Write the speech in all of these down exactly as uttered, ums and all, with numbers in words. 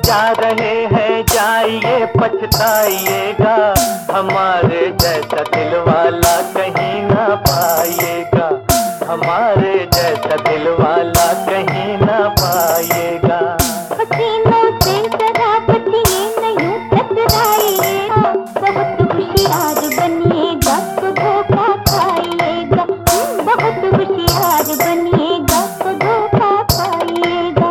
जा रहे हैं जाइए पछताइएगा, हमारे जैसा दिल वाला कहीं ना पाइएगा, हमारे जैसा दिल वाला कहीं ना पाइएगा। हसीनों से शराबत ये नहीं टकराइएगा, बहुत होशियार बनिएगा तो धोखा खाइएगा, बहुत होशियार बनिएगा तो धोखा खाइएगा।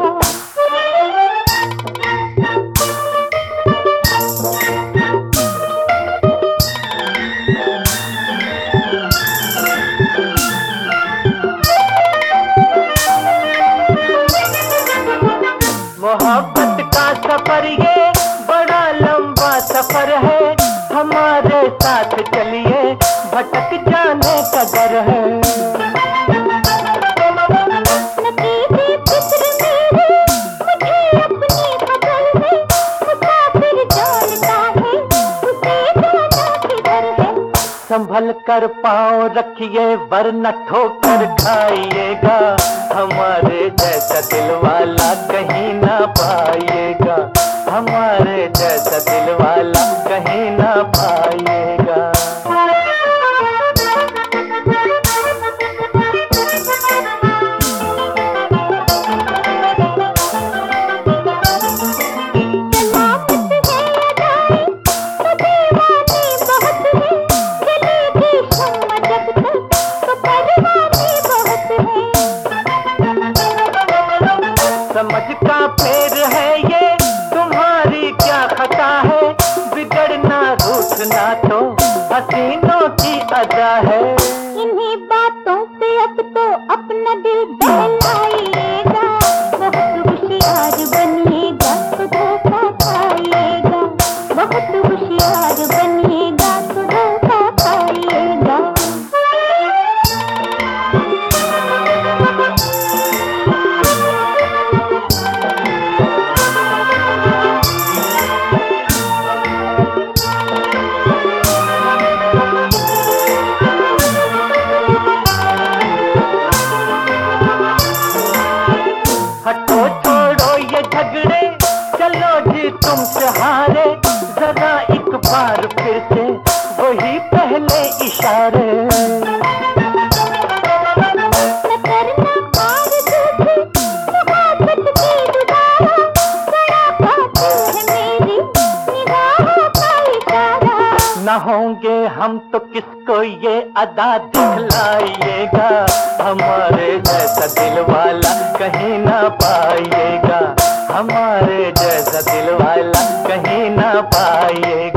मोहब्बत का सफर ये बड़ा लंबा सफर है, हमारे साथ चलिए भटक जाने का डर है। नतीजे फिक्र मेरे मुझे अपनी खबर है, मुसाफिर जानता है उसे जाना किधर है। संभल कर पाँव रखिए वरना ठोकर खाइएगा, हमारे जैसा दिल वाला कहीं ना पाइएगा, हमारे जैसा दिल वाला कहीं ना पाइएगा। समझ का फेर है ये तुम्हारी क्या खता है, बिगड़ना रूठना तो हसीनों की अदा है। इन्हीं बातों से अब तो अपना दिल बहलाइएगा, बहुत होशियार बनिएगा तो धोखा खाइएगा, बहुत होशियार बनिएगा तो धोखा खाइएगा। हटो छोड़ो ये झगड़े चलो जी तुम सहारे, जरा एक बार फिर से वही पहले इशारे। न करना पार तुझे मोहब्बत की दुबारा, बड़ा कातिल है मेरी निगाहों का इशारा। न होंगे हम तो किसको ये अदा दिखलाइएगा, हमारे जैसा दिल वाला कहीं ना पाइएगा, हमारे जैसा दिल वाला कहीं ना पाइएगा।